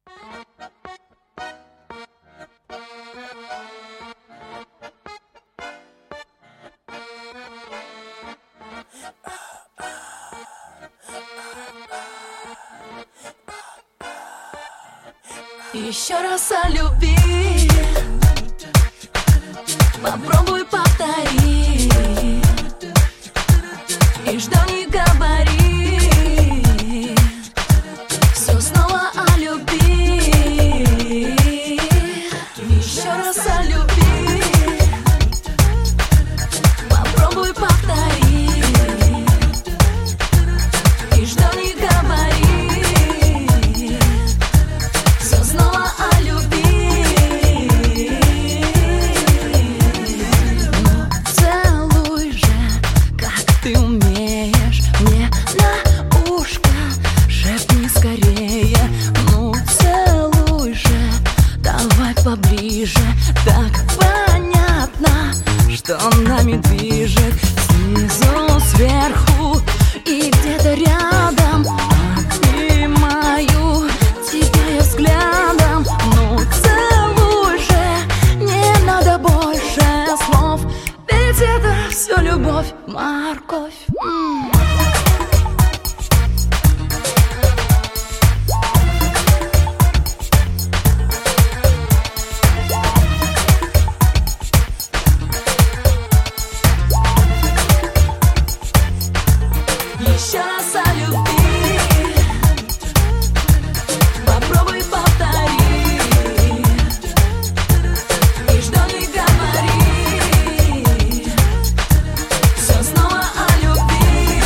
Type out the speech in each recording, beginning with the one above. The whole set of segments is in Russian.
Еще раз о любви попробуй повтори, и что не говори, все снова о любви. Еще раз о любви попробуй повтори, и что не говори, все снова о любви. Ну, целуй же, как ты умеешь, мне на ушко шепни скорее. Ну, целуй же, давай поближе. Так понятно, что нами движет. Снизу, сверху и где-то рядом обнимаю тебя я взглядом. Ну, целуй же, не надо больше слов, ведь это все любовь, морковь. Еще раз о любви попробуй повтори, и что не говори, все снова о любви.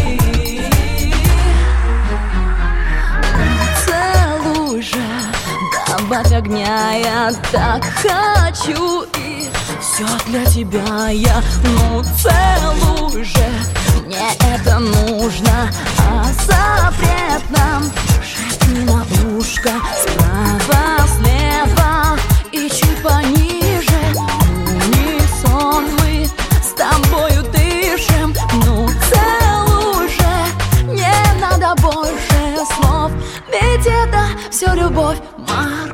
Целуй же, добавь огня, я так хочу, и все для тебя я. Ну, целуй же, мне это нужно, а запрет нам шепни на ушко. Справа, слева и чуть пониже, унисон мы с тобою дышим. Ну, целуй же, не надо больше слов, ведь это все любовь,